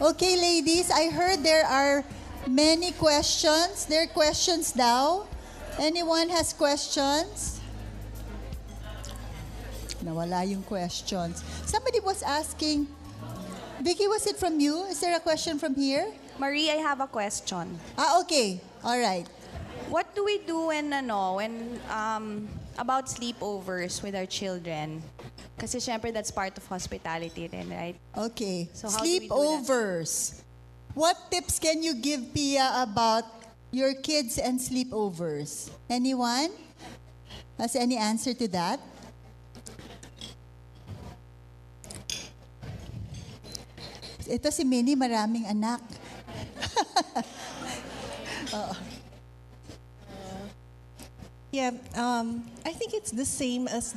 Okay, ladies, I heard there are many questions. There are questions now. Anyone has questions? Nawala yung questions. Somebody was asking, Vicky, was it from you? Is there a question from here? Marie, I have a question. Okay. All right. What do we do when about sleepovers with our children? Kasi syempre that's part of hospitality then, right? Okay. So how do we do that? Sleepovers. What tips can you give, Pia, about your kids and sleepovers? Anyone? Has any answer to that? Ito si Minnie, maraming anak. I think it's the same as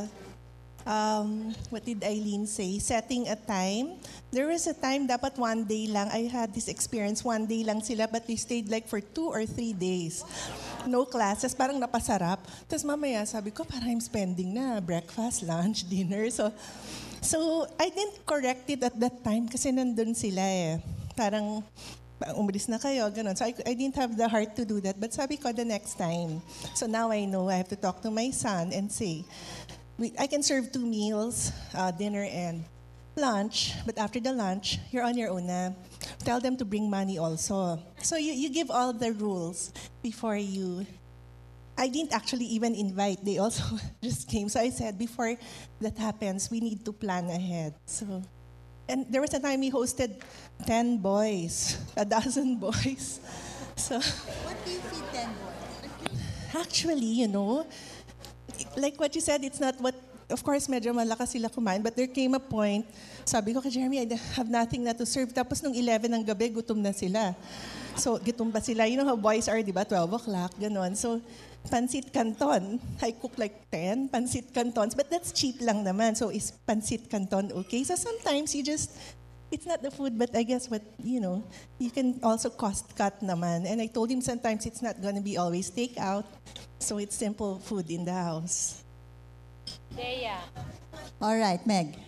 what did Eileen say? Setting a time. There was a time, dapat one day lang. I had this experience, one day lang sila, but they stayed like for 2 or 3 days. No classes, parang napasarap. Tapos mamaya, sabi ko, parang I'm spending na breakfast, lunch, dinner. So I didn't correct it at that time kasi nandun sila eh. Parang umalis na kayo, ganun. So I didn't have the heart to do that. But sabi ko, the next time. So now I know I have to talk to my son and say, I can serve 2 meals, dinner and lunch. But after the lunch, you're on your own na. Tell them to bring money also. So you give all the rules before you. I didn't actually even invite. They also just came. So I said, before that happens, we need to plan ahead. So, and there was a time we hosted 10 boys, 12 boys. So, What do you feed 10 boys? actually, like what you said, it's not what, of course, medyo malakas sila kumain, but there came a point, sabi ko kay Jeremy, I have nothing na to serve. Tapos nung 11 ng gabi, gutom na sila. So, gutom pa sila. You know how boys are, di ba? 12 o'clock, gano'n. So, pancit canton. I cook like 10 pancit cantons, but that's cheap lang naman. So, is pancit canton okay? So, sometimes it's not the food, but I guess you can also cost cut naman. And I told him sometimes it's not gonna be always takeout. So, it's simple food in the house. All right, Meg.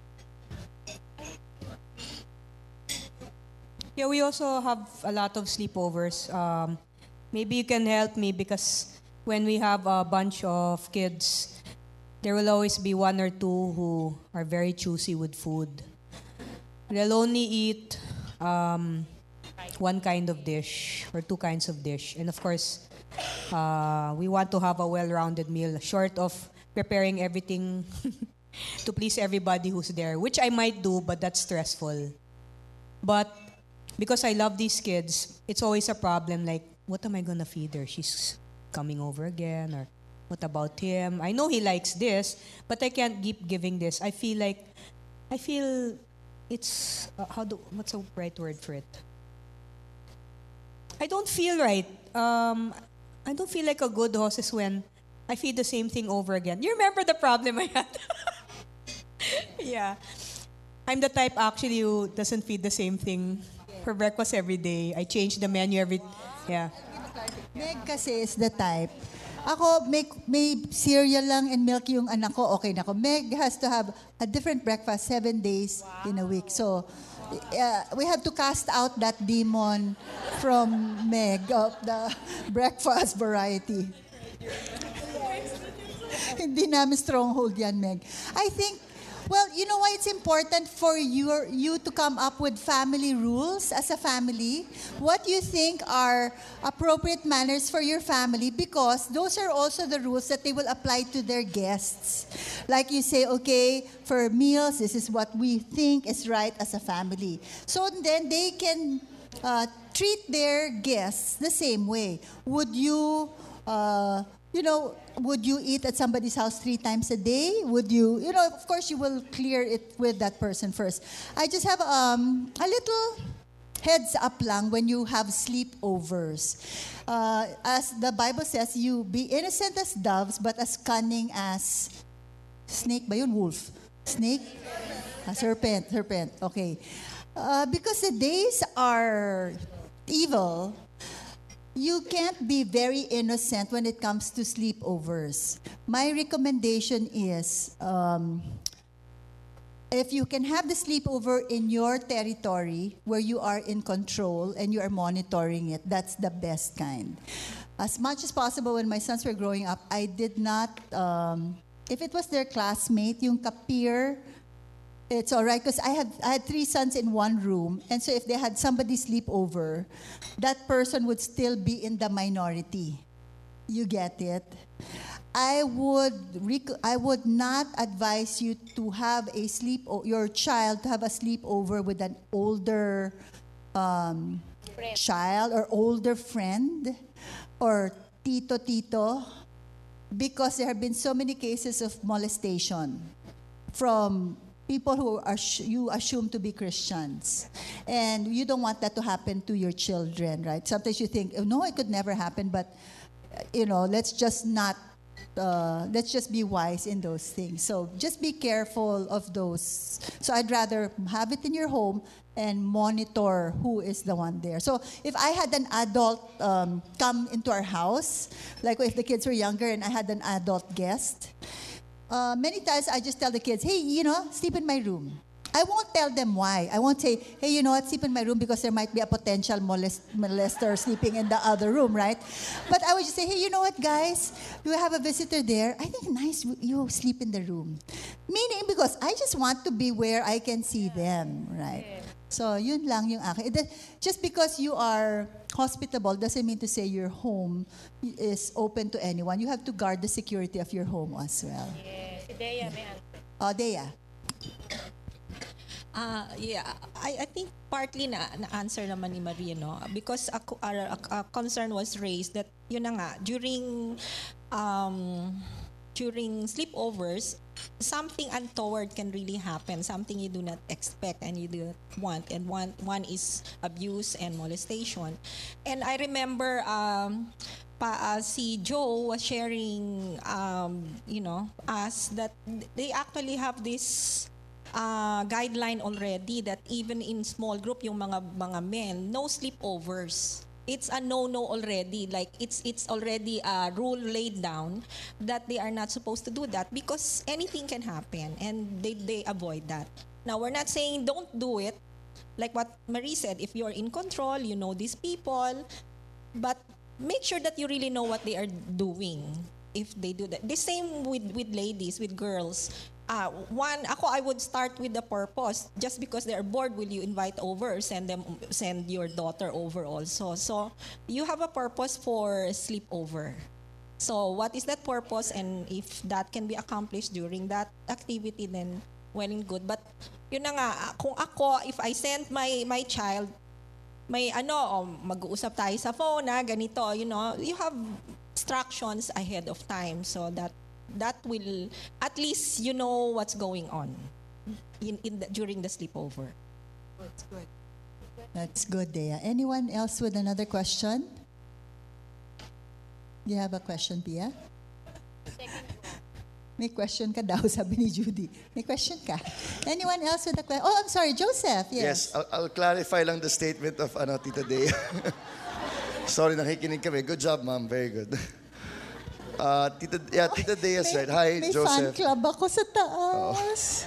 Yeah, we also have a lot of sleepovers. Maybe you can help me because when we have a bunch of kids, there will always be 1 or 2 who are very choosy with food. They'll only eat 1 kind of dish or 2 kinds of dish. And of course, we want to have a well-rounded meal, short of preparing everything to please everybody who's there, which I might do, but that's stressful. But because I love these kids, it's always a problem like, what am I gonna feed her? She's coming over again, or what about him? I know he likes this, but I can't keep giving this. I feel it's, what's the right word for it? I don't feel right. I don't feel like a good hostess when I feed the same thing over again. You remember the problem I had? Yeah. I'm the type actually who doesn't feed the same thing for breakfast every day. I change the menu yeah. Meg kasi is the type. Ako, may cereal lang and milk yung anak ko, okay na ako. Meg has to have a different breakfast 7 days in a week. So, we have to cast out that demon from Meg of the breakfast variety. Hindi namin stronghold yan, Meg. I think, well, you know why it's important for you to come up with family rules as a family? What you think are appropriate manners for your family, because those are also the rules that they will apply to their guests. Like you say, okay, for meals, this is what we think is right as a family. So then they can treat their guests the same way. Would you... would you eat at somebody's house 3 times a day? Would you, of course you will clear it with that person first. I just have a little heads up lang when you have sleepovers. As the Bible says, you be innocent as doves, but as cunning as snake ba yun? Wolf? Snake? Serpent. Okay. Because the days are evil, you can't be very innocent when it comes to sleepovers. My recommendation is If you can have the sleepover in your territory where you are in control and you are monitoring it, that's the best kind. As much as possible, when my sons were growing up, I did not, if it was their classmate, yung ka-peer, it's all right, because I had 3 sons in one room, and so if they had somebody sleep over, that person would still be in the minority. You get it? I would not advise you to have your child to have a sleepover with an older child or older friend or tito, because there have been so many cases of molestation from people who you assume to be Christians. And you don't want that to happen to your children, right? Sometimes you think, oh, no, it could never happen, but, let's just be wise in those things. So just be careful of those. So I'd rather have it in your home and monitor who is the one there. So if I had an adult come into our house, like if the kids were younger and I had an adult guest, many times I just tell the kids, hey, sleep in my room. I won't tell them why. I won't say, hey, you know what, sleep in my room because there might be a potential molester sleeping in the other room, right? But I would just say, hey, you know what, guys? You have a visitor there. I think nice you sleep in the room. Meaning because I just want to be where I can see them, right? So yun lang yung akin. Just because you are hospitable doesn't mean to say your home is open to anyone. You have to guard the security of your home as well. Yes. Si Dea may answer. Oh, Dea. I think partly na-answer naman ni Maria, no? Because a concern was raised that, yun na nga, during sleepovers, something untoward can really happen, something you do not expect and you do not want. And one is abuse and molestation. And I remember si Joe was sharing, us that they actually have this guideline already that even in small group, yung mga men, no sleepovers. It's a no-no already. Like it's already a rule laid down that they are not supposed to do that because anything can happen and they avoid that. Now, we're not saying don't do it. Like what Marie said, if you're in control, you know these people, but make sure that you really know what they are doing if they do that. The same with ladies, with girls. I would start with the purpose. Just because they're bored, will you invite over? Send your daughter over also. So you have a purpose for sleepover. So what is that purpose? And if that can be accomplished during that activity, then well and good. But yun na nga, kung ako, if I send my child, mag-uusap tayo sa phone, ganito, you have instructions ahead of time so that will, at least you know what's going on during the sleepover. That's good. That's good, Dea. Anyone else with another question? Do you have a question, Pia? May question ka daw, sabi ni Judy. May question ka. Anyone else with a question? Oh, I'm sorry, Joseph. Yes. I'll clarify lang the statement of Tita Dea. Sorry, nakikinig kami. Good job, ma'am. Very good. Tita Dea's right. Hi, may Joseph. May fan club ako sa taas.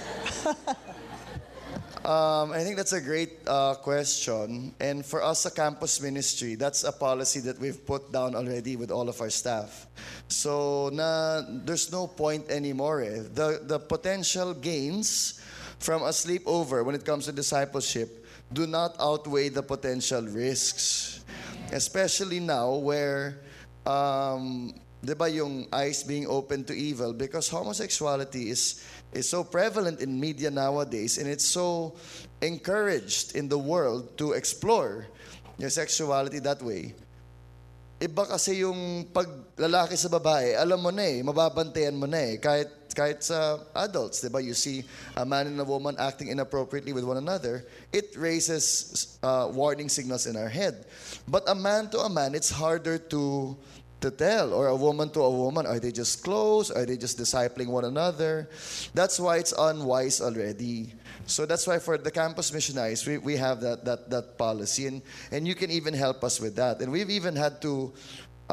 I think that's a great question. And for us, a campus ministry, that's a policy that we've put down already with all of our staff. So there's no point anymore. The potential gains from a sleepover when it comes to discipleship do not outweigh the potential risks. Especially now where diba yung eyes being open to evil, because homosexuality is so prevalent in media nowadays and it's so encouraged in the world to explore your sexuality that way. Iba kasi yung pag lalaki sa babae, alam mo na mababantayan mo na kahit sa adults, diba? You see a man and a woman acting inappropriately with one another, it raises warning signals in our head. But a man to a man, it's harder to tell, or a woman to a woman. Are they just close? Are they just discipling one another? That's why it's unwise already. So that's why for the campus missionaries, we have that policy, and you can even help us with that. And we've even had to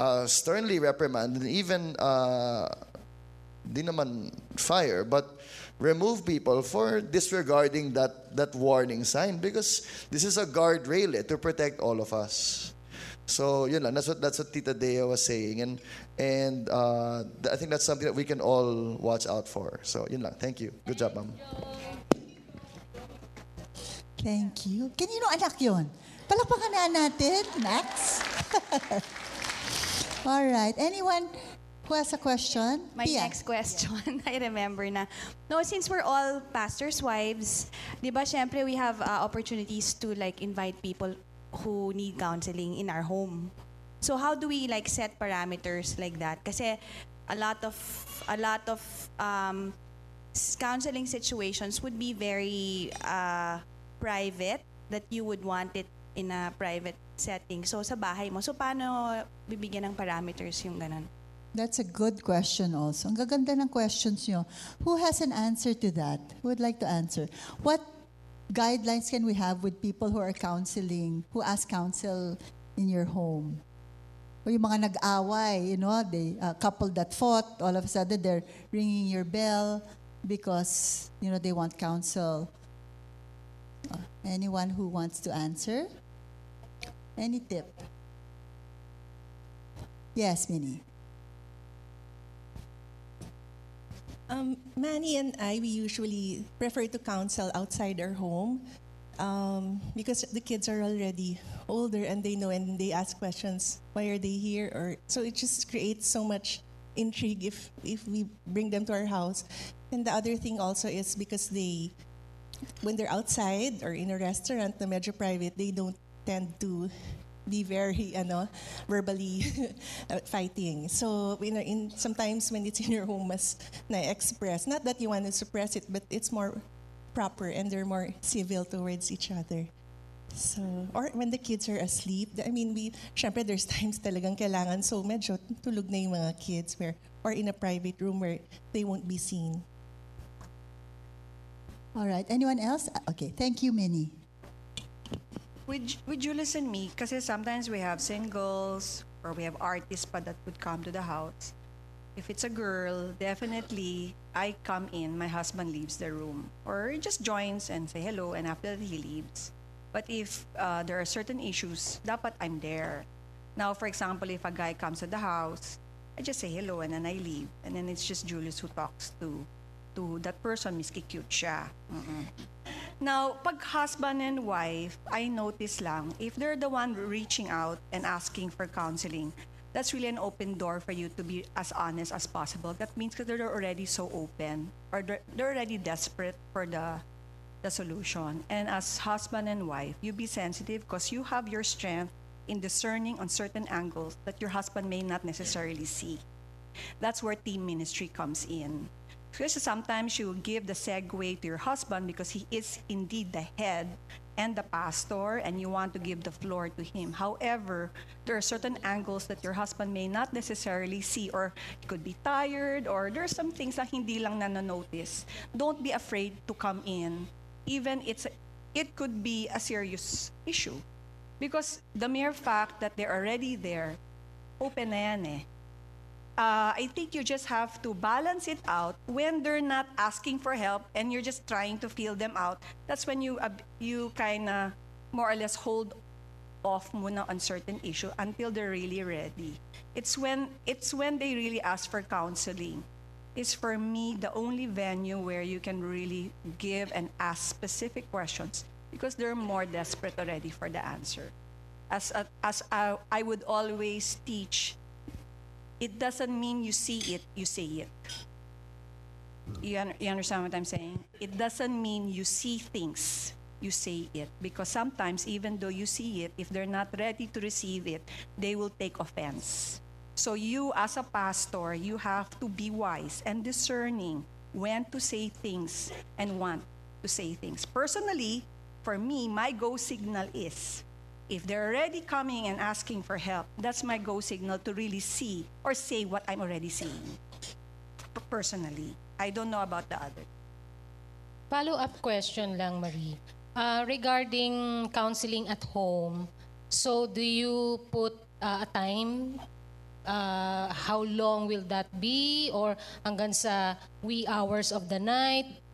sternly reprimand and even di naman fire, but remove people for disregarding that warning sign, because this is a guardrail to protect all of us. So yun lang, that's what Tita Dea was saying, and I think that's something that we can all watch out for. So yun lang. Thank you. Good job, ma'am. Thank you. Kanino anak yun? Palakpakan na natin. Max? All right. Anyone who has a question? My Pia. next question, I remember na, no, since we're all pastors' wives, di ba, syempre we have opportunities to like invite people who need counseling in our home. So how do we like set parameters like that? Kasi a lot of counseling situations would be very private, that you would want it in a private setting. So sa bahay mo, so paano bibigyan ng parameters yung ganun? That's a good question also. Ang gaganda ng questions nyo. Who has an answer to that? Who would like to answer? What guidelines can we have with people who are counseling, who ask counsel in your home? O yung mga nag-away, they couple that fought, all of a sudden they're ringing your bell because, they want counsel. Anyone who wants to answer? Any tip? Yes, Minnie. Manny and I, we usually prefer to counsel outside our home because the kids are already older and they know, and they ask questions, why are they here? Or so it just creates so much intrigue if we bring them to our house. And the other thing also is because when they're outside or in a restaurant na medyo private, they don't tend to be very verbally fighting. So sometimes when it's in your home, mas na-express. Not that you want to suppress it, but it's more proper and they're more civil towards each other. So, or when the kids are asleep, syempre there's times talagang kailangan, so medyo tulog na yung mga kids or in a private room where they won't be seen. All right. Anyone else? Okay. Thank you, Minnie. With Julius and me, kasi sometimes we have singles or we have artists pa that would come to the house. If it's a girl, definitely I come in, my husband leaves the room. Or he just joins and say hello, and after that he leaves. But if there are certain issues, dapat I'm there. Now, for example, if a guy comes to the house, I just say hello and then I leave. And then it's just Julius who talks to that person, miski cute siya. Now, pag husband and wife, I notice lang, if they're the one reaching out and asking for counseling, that's really an open door for you to be as honest as possible. That means that they're already so open, or they're already desperate for the solution. And as husband and wife, you be sensitive because you have your strength in discerning on certain angles that your husband may not necessarily see. That's where team ministry comes in. Because sometimes you give the segue to your husband because he is indeed the head and the pastor, and you want to give the floor to him. However, there are certain angles that your husband may not necessarily see, or he could be tired, or there are some things na hindi lang nanonotice. Don't be afraid to come in, even it could be a serious issue. Because the mere fact that they're already there, open na yan eh. I think you just have to balance it out when they're not asking for help and you're just trying to feel them out. That's when you kind of more or less hold off muna on certain issue until they're really ready. It's when they really ask for counseling. It's for me the only venue where you can really give and ask specific questions because they're more desperate already for the answer. As I would always teach, it doesn't mean you see it, you say it. You understand what I'm saying? It doesn't mean you see things, you say it. Because sometimes, even though you see it, if they're not ready to receive it, they will take offense. So you, as a pastor, you have to be wise and discerning when to say things and when to say things. Personally, for me, my go signal is, if they're already coming and asking for help, that's my go signal to really see or say what I'm already seeing. Personally. I don't know about the other. Follow-up question lang, Marie. Regarding counseling at home, so do you put a time? How long will that be? Or hanggang sa wee hours of the night?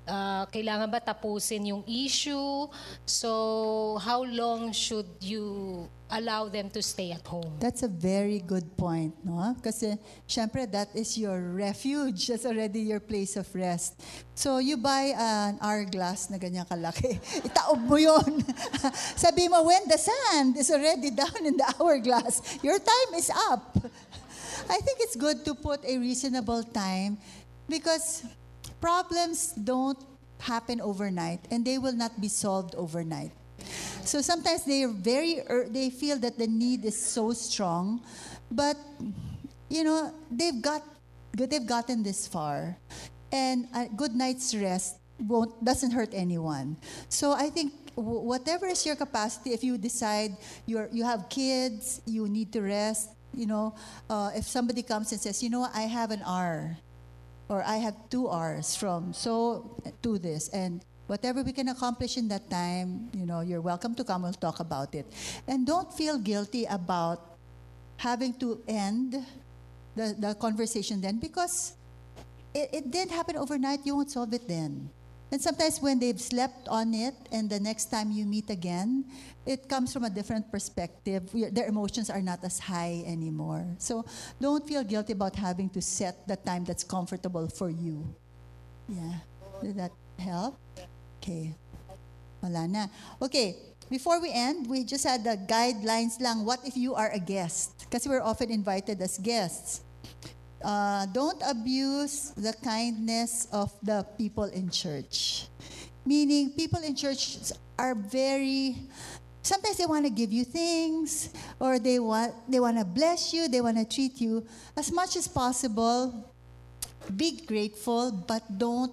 kailangan ba tapusin yung issue? So, how long should you allow them to stay at home? That's a very good point, no? Kasi, syempre, that is your refuge. That's already your place of rest. So, you buy an hourglass na ganyan kalaki. Itaob mo yun. Sabi mo, when the sand is already down in the hourglass, your time is up. I think it's good to put a reasonable time because problems don't happen overnight and they will not be solved overnight. So sometimes they feel that the need is so strong, but they've gotten this far, and a good night's rest doesn't hurt anyone. So I think whatever is your capacity, if you decide you have kids, you need to rest. If somebody comes and says, I have an hour, or I have 2 hours from so to this, and whatever we can accomplish in that time, you're welcome to come. We'll talk about it. And don't feel guilty about having to end the conversation then, because it didn't happen overnight. You won't solve it then. And sometimes when they've slept on it and the next time you meet again, it comes from a different perspective. Their emotions are not as high anymore. So don't feel guilty about having to set the time that's comfortable for you. Yeah. Did that help? Okay. Wala na. Okay. Before we end, we just had the guidelines lang. What if you are a guest? Kasi we're often invited as guests. Don't abuse the kindness of the people in church. Meaning, people in church are sometimes they want to give you things, or they want to bless you, they want to treat you. As much as possible, be grateful, but don't,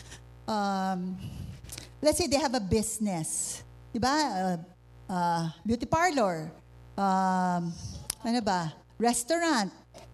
let's say they have a business. Diba? Beauty parlor. Restaurant.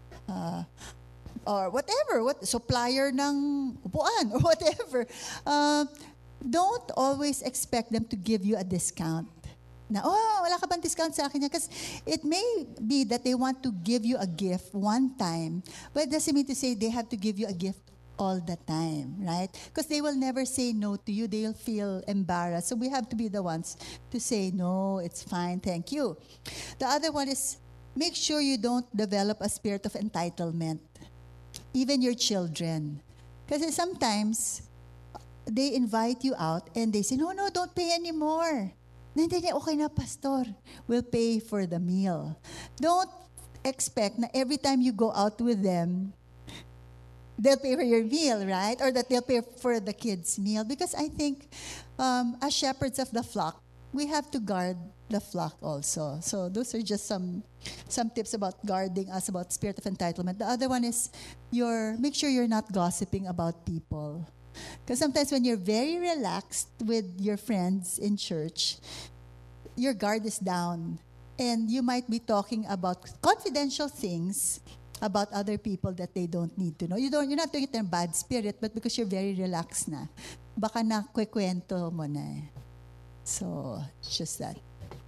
Or whatever, supplier ng upuan or whatever. Don't always expect them to give you a discount. Wala ka bang discount sa akin? Because it may be that they want to give you a gift one time, but it doesn't mean to say they have to give you a gift all the time, right? Because they will never say no to you. They'll feel embarrassed. So we have to be the ones to say, no, it's fine, thank you. The other one is, make sure you don't develop a spirit of entitlement. Even your children. Kasi sometimes, they invite you out and they say, no, don't pay anymore. Hindi, okay na, pastor. We'll pay for the meal. Don't expect na every time you go out with them, they'll pay for your meal, right? Or that they'll pay for the kids' meal. Because I think, as shepherds of the flock, we have to guard the flock also. So those are just some tips about guarding us, about spirit of entitlement. The other one is make sure you're not gossiping about people. Because sometimes when you're very relaxed with your friends in church, your guard is down. And you might be talking about confidential things about other people that they don't need to know. You're not doing it in a bad spirit, but because you're very relaxed na. Baka na kwekwento mo na eh. So, it's just that.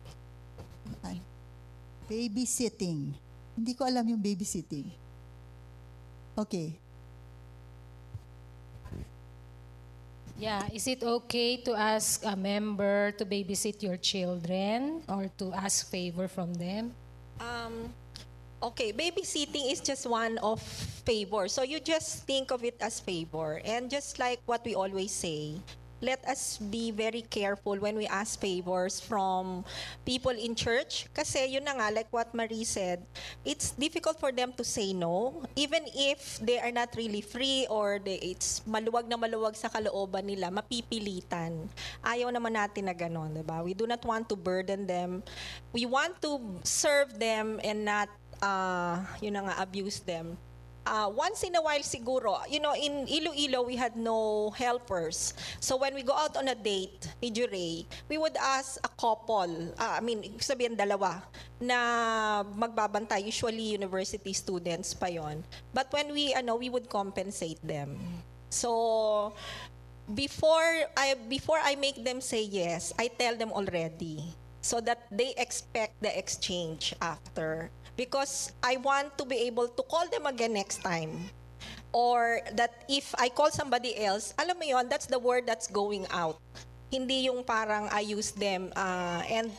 Babysitting. Hindi ko alam yung babysitting. Okay. Yeah, is it okay to ask a member to babysit your children or to ask favor from them? Okay, babysitting is just one of favor. So you just think of it as favor. And just like what we always say, let us be very careful when we ask favors from people in church. Kasi yun na nga, like what Marie said, it's difficult for them to say no. Even if they are not really free or it's maluwag na maluwag sa kalooban nila, mapipilitan. Ayaw naman natin na ganon, diba? We do not want to burden them. We want to serve them and not, abuse them. Once in a while siguro, in Iloilo, we had no helpers. So when we go out on a date ni Juray, we would ask a couple, sabihin dalawa, na magbabantay, usually university students pa yon. But when we would compensate them. So before I make them say yes, I tell them already so that they expect the exchange after. Because I want to be able to call them again next time Or that if I call somebody else, alam mo yon, that's the word that's going out. Hindi yung parang I use them. And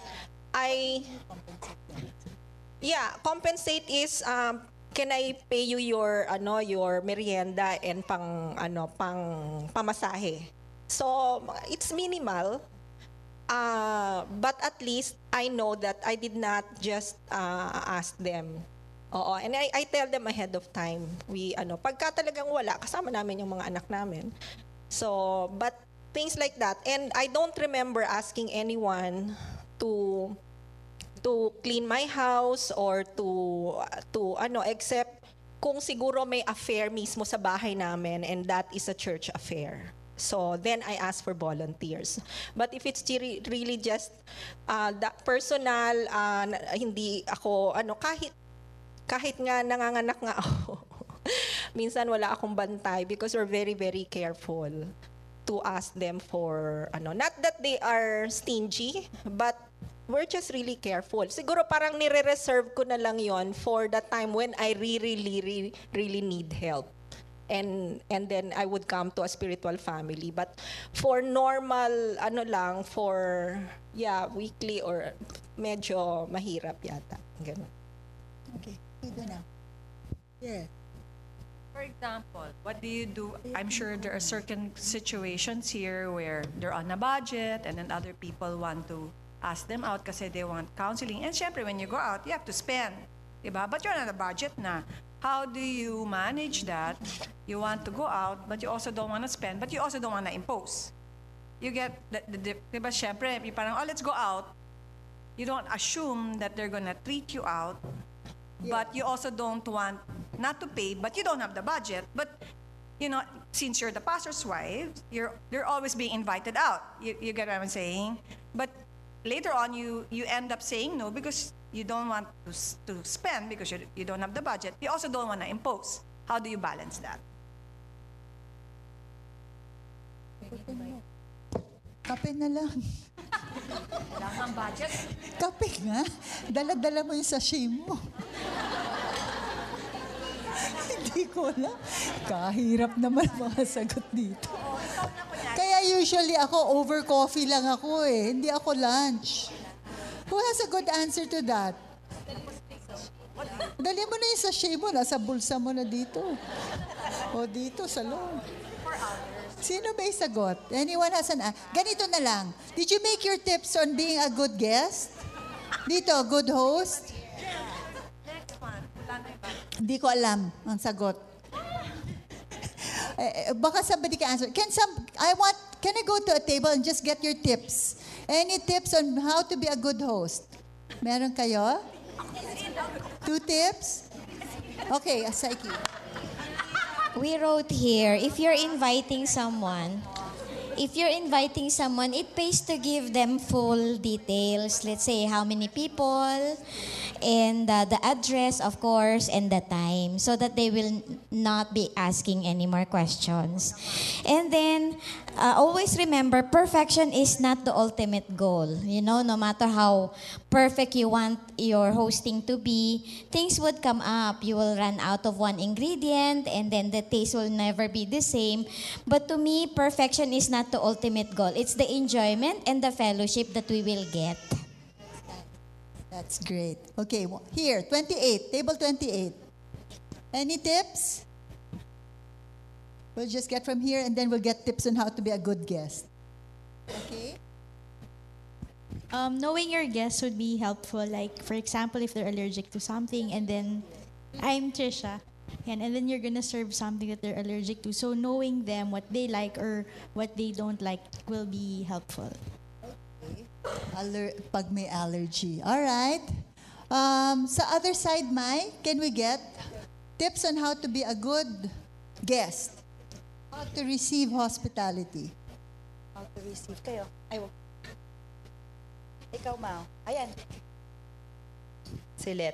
compensate is can I pay you your merienda and pang pamasahe. So it's minimal. But at least I know that I did not just ask them. Oo, and I tell them ahead of time. Pagka talagang wala, kasama namin yung mga anak namin. So, but things like that. And I don't remember asking anyone to clean my house or to except kung siguro may affair mismo sa bahay namin, and that is a church affair. So then I ask for volunteers. But if it's really just personal, hindi ako kahit nga nanganganak nga ako. Minsan wala akong bantay because we're very, very careful to ask them for not that they are stingy, but we're just really careful. Siguro parang nire-reserve ko na lang yon for the time when I really need help. And then I would come to a spiritual family. But for normal, weekly or medyo mahirap yata. Ganun. Okay, ito na. Yeah. For example, what do you do? I'm sure there are certain situations here where they're on a budget and then other people want to ask them out kasi they want counseling. And syempre, when you go out, you have to spend. Diba? But you're on a budget na. How do you manage that? You want to go out, but you also don't want to spend, but you also don't want to impose. You get, diba syempre, parang, let's go out. You don't assume that they're gonna treat you out, but you also don't want not to pay, but you don't have the budget. But, since you're the pastor's wife, you're always being invited out. You get what I'm saying? But later on, you end up saying no because you don't want to spend because you don't have the budget. You also don't want to impose. How do you balance that? Kape na lang. Kailangan budget. Kape nga. Dala-dala mo yung sachet mo. Hindi ko alam. Kahirap naman mga sagot dito. Kaya usually ako, over coffee lang ako eh. Hindi ako lunch. Who has a good answer to that? Dali mo na yung sachet mo. Nasa bulsa mo na dito. O dito sa loob. Sino may sagot? Anyone has an ganito na lang. Did you make your tips on being a good guest? Dito, good host? Next one. Hindi ko alam ang sagot. Baka somebody can answer. Can I go to a table and just get your tips? Any tips on how to be a good host? Meron kayo? 2 tips? Okay, Saiki. We wrote here, if you're inviting someone, it pays to give them full details. Let's say how many people, and the address, of course, and the time, so that they will not be asking any more questions. And then, always remember, perfection is not the ultimate goal. No matter how perfect you want your hosting to be, things would come up. You will run out of one ingredient, and then the taste will never be the same. But to me, perfection is not the ultimate goal. It's the enjoyment and the fellowship that we will get. That's great. Okay, here, 28, table 28. Any tips? We'll just get from here and then we'll get tips on how to be a good guest. Okay? Knowing your guests would be helpful. Like, for example, if they're allergic to something, and then, I'm Trisha, and then you're gonna serve something that they're allergic to. So knowing them, what they like or what they don't like, will be helpful. Pag may allergy. All right. Sa other side, Mai, can we get tips on how to be a good guest? How to receive hospitality? How to receive kayo? Ikaw, Mao. Ayan. Silet.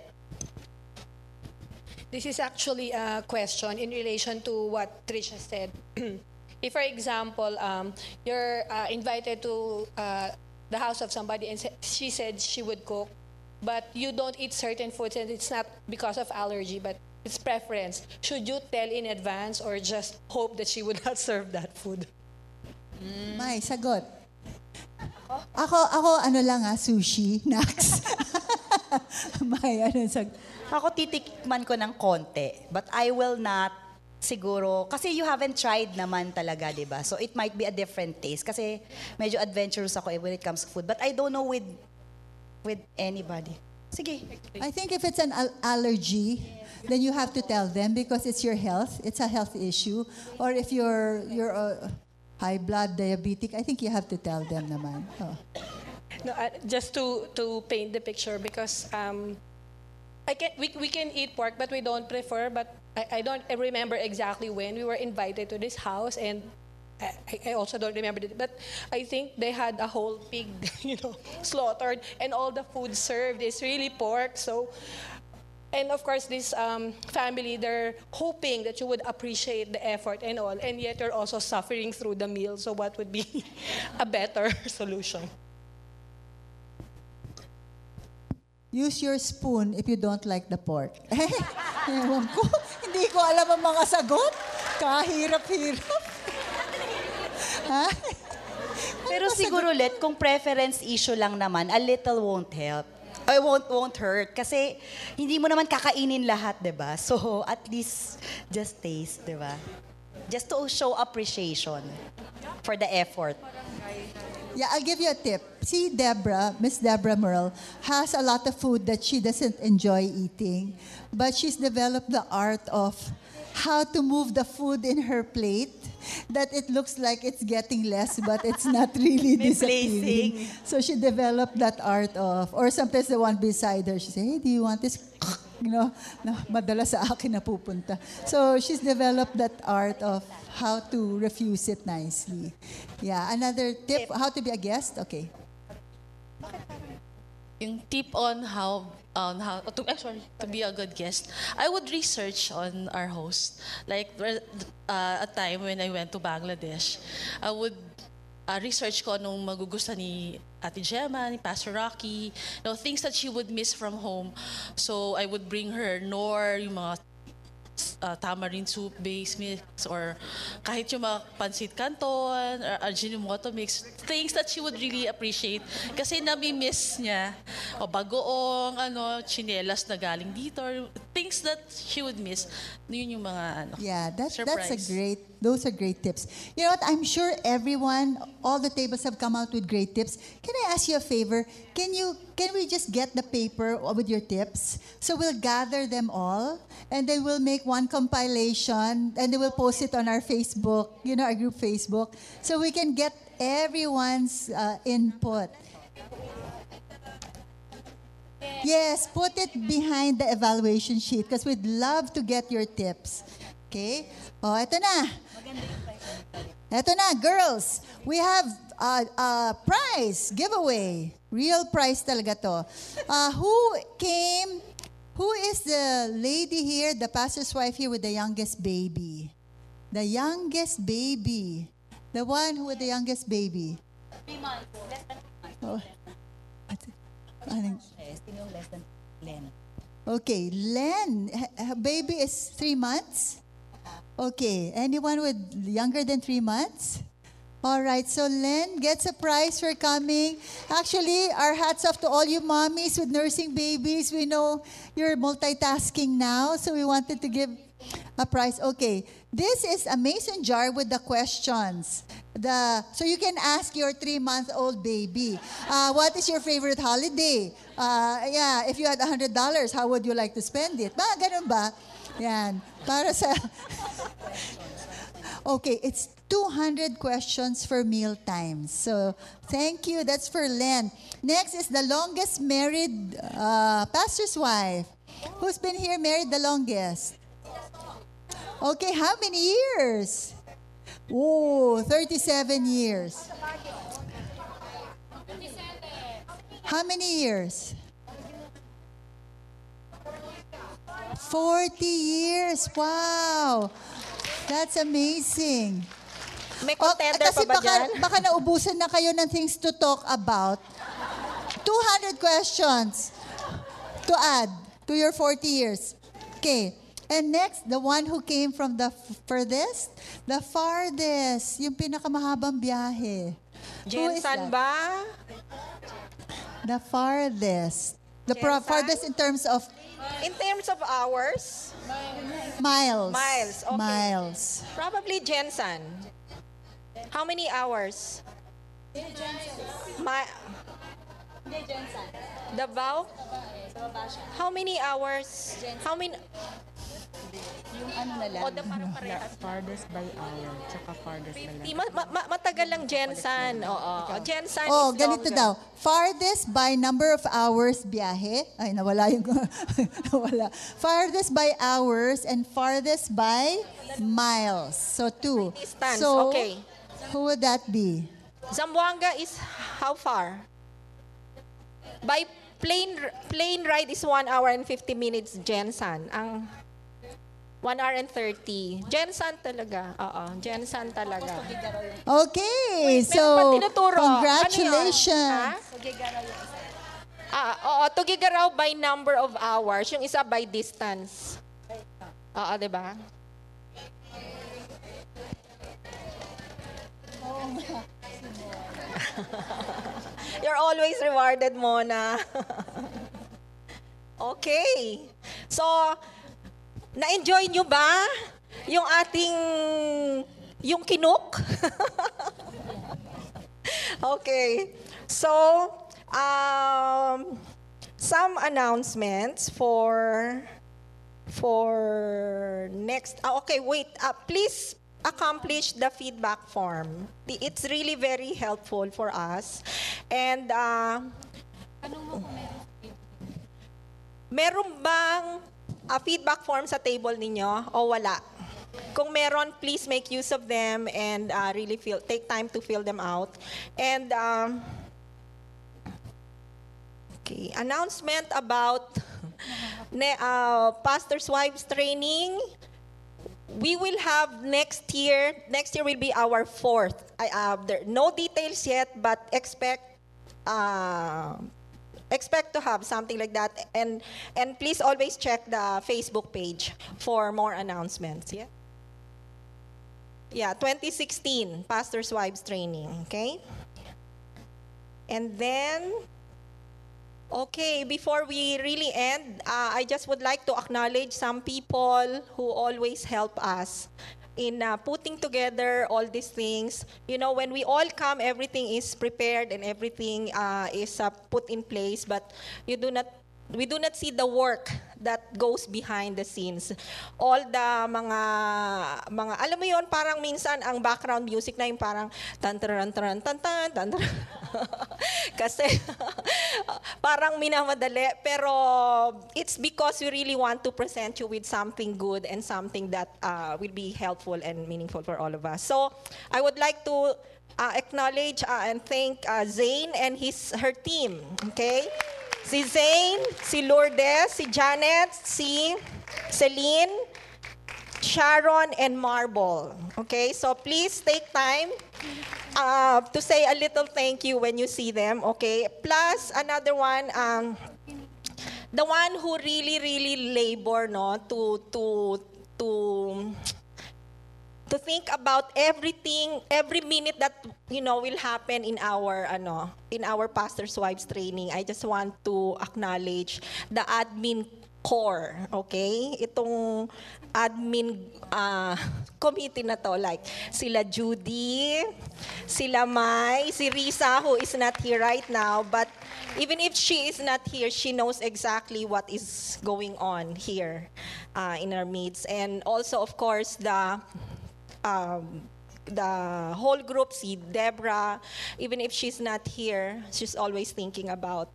This is actually a question in relation to what Trisha said. If, for example, you're invited to the house of somebody and she said she would cook, but you don't eat certain foods and it's not because of allergy, but it's preference. Should you tell in advance or just hope that she would not serve that food? May, sagot. Ako ano lang sushi, Nax. May, ano sagot. Ako titikman ko ng konti, but I will not siguro, kasi you haven't tried naman talaga, di ba? So it might be a different taste. Kasi medyo adventurous ako when it comes to food. But I don't know with anybody. Sige. I think if it's an allergy, then you have to tell them because it's your health. It's a health issue. Or if you're high blood, diabetic, I think you have to tell them naman. Oh. No, just to paint the picture, because we can eat pork, but we don't prefer. But I don't remember exactly when we were invited to this house, and I also don't remember it. But I think they had a whole pig, slaughtered, and all the food served is really pork. So, and of course, this family, they're hoping that you would appreciate the effort and all, and yet you're also suffering through the meal. So, what would be a better solution? Use your spoon if you don't like the pork. Ewan ko, hindi ko alam ang mga sagot. Kahirap-hirap. Ha? Pero siguro ulit, kung preference issue lang naman, a little won't help. Or won't hurt. Kasi hindi mo naman kakainin lahat, di ba? So, at least, just taste, di ba? Just to show appreciation for the effort. Yeah, I'll give you a tip. See, Miss Deborah Merle, has a lot of food that she doesn't enjoy eating, but she's developed the art of how to move the food in her plate that it looks like it's getting less, but it's not really disappearing. So she developed that art of, or sometimes the one beside her, she says, hey, do you want this? Na madala sa akin napupunta. So she's developed that art of how to refuse it nicely. Yeah, another tip, how to be a guest? Okay. Yung tip on how to be a good guest, I would research on our host. Like a time when I went to Bangladesh, I would research ko anong magugustuhan ni Ate Gemma, ni Pastor Rocky, things that she would miss from home. So I would bring her nor yung mga tamarind soup base mix, or kahit yung mga pancit canton or Ajinomoto mix, things that she would really appreciate kasi nami-miss niya, o bagoong chinelas na galing dito, or things that she would miss. Yun yung mga Yeah, that's surprise. those are great tips. You know what, I'm sure all the tables have come out with great tips. Can I ask you a favor? Can we just get the paper with your tips? So we'll gather them all, and then we'll make one compilation, and then we'll post it on our Facebook, our group Facebook, so we can get everyone's input. Yes, put it behind the evaluation sheet because we'd love to get your tips. Okay? Oh, eto na. Eto na, girls. We have a prize, giveaway. Real prize talaga to. Who is the lady here, the pastor's wife here with the youngest baby? The youngest baby. The one who with the youngest baby. 3 months. Less than 3 months. Less than Len. Okay, Len. Her baby is 3 months? Okay, anyone with younger than 3 months? All right, so Len gets a prize for coming. Actually, our hats off to all you mommies with nursing babies. We know you're multitasking now, so we wanted to give a prize. Okay, this is a mason jar with the questions. So you can ask your 3-month-old baby, what is your favorite holiday? If you had $100, how would you like to spend it? Ganun ba? Yan. Para sa... Okay, it's 200 questions for meal times. So, thank you. That's for Len. Next is the longest married pastor's wife. Who's been here married the longest? Okay, how many years? Oh, 37 years. How many years? 40 years. Wow. That's amazing. May contender pa ba dyan? Baka naubusan na kayo ng things to talk about. 200 questions to add to your 40 years. Okay. And next, the one who came from the furthest, the farthest, yung pinakamahabang biyahe. Who is Jensan that? ba? The farthest. The Jensan? farthest in terms of In terms of hours? miles. Miles, okay. Miles. Probably Jensan. How many hours? Davao? How many hours? How many? Yung ano na lang. O, parang parehas. Farthest by hour, tsaka farthest by land. Matagal lang Jensan. Oo. Jensan Oh, is ganito longer. daw. Farthest by number of hours biyahe. Ay, nawala yung nawala. Farthest by hours and farthest by miles. So, 2. Distance, So, okay. who would that be? Zamboanga is how far? By plane ride is 1 hour and 50 minutes, Jensan. Ang 1 hour and 30. Jensan talaga. Oo, Jensan talaga. Okay, Wait, meron pa so tinuturo. congratulations. Oo, Tugigaraw by number of hours. Yung isa by distance. Oo, di ba? You're always rewarded, Mona. Okay. So, na-enjoy nyo ba yung ating, yung kinuk? Okay. So, some announcements for next. Okay, wait. Please accomplish the feedback form. It's really very helpful for us. And meron bang feedback form sa table ninyo o wala? Kung meron, please make use of them and really take time to fill them out. And okay, announcement about Pastor's Wives Training. We will have next year will be our 4th. No details yet, but expect to have something like that. And please always check the Facebook page for more announcements. Yeah? Yeah, 2016, Pastor's Wives Training, okay? And then, okay, before we really end, I just would like to acknowledge some people who always help us in putting together all these things. You know, when we all come, everything is prepared and everything is put in place, but we do not see the work that goes behind the scenes. All the mga alam mo yon, parang minsan ang background music na yung parang tan tan tan tan tan tan. Kasi parang minamadali, pero it's because we really want to present you with something good and something that will be helpful and meaningful for all of us. So I would like to acknowledge and thank Zane and her team. Okay? Si Zane, si Lourdes, si Janet, si Celine, Sharon, and Marble. Okay, so please take time to say a little thank you when you see them. Okay, plus another one, the one who really labor, no, to think about everything, every minute that will happen in our Pastor's Wives Training. I just want to acknowledge the admin core, okay? Itong admin committee na to, like sila Judy, sila Mai, si Risa, who is not here right now, but even if she is not here, she knows exactly what is going on here in our midst. And also, of course, the whole group, si Deborah, even if she's not here, she's always thinking about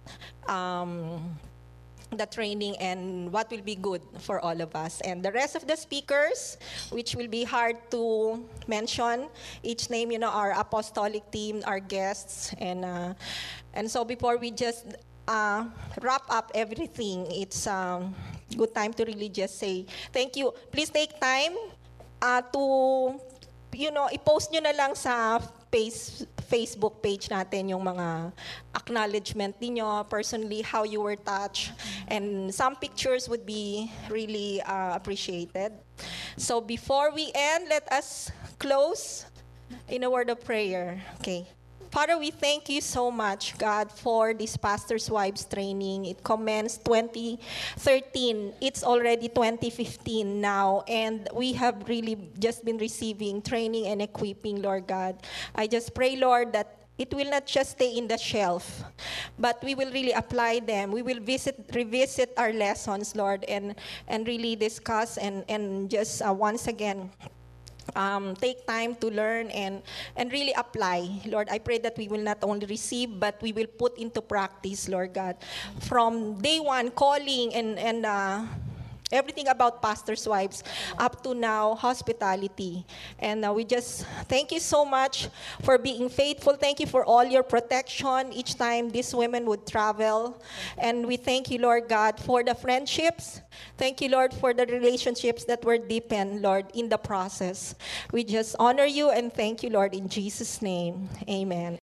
the training and what will be good for all of us. And the rest of the speakers, which will be hard to mention, each name, our apostolic team, our guests. And so before we just wrap up everything, it's good time to really just say thank you. Please take time to, i-post nyo na lang sa Facebook page natin yung mga acknowledgement ninyo, personally, how you were touched. And some pictures would be really appreciated. So before we end, let us close in a word of prayer. Okay. Father, we thank you so much, God, for this Pastor's Wives training. It commenced 2013. It's already 2015 now, and we have really just been receiving training and equipping, Lord God. I just pray, Lord, that it will not just stay in the shelf, but we will really apply them. We will revisit our lessons, Lord, and really discuss and just once again, take time to learn and really apply. Lord, I pray that we will not only receive, but we will put into practice, Lord God. From day one, calling and everything about Pastor's Wives up to now, hospitality. And we just thank you so much for being faithful. Thank you for all your protection each time these women would travel. And we thank you, Lord God, for the friendships. Thank you, Lord, for the relationships that were deepened, Lord, in the process. We just honor you and thank you, Lord, in Jesus' name. Amen.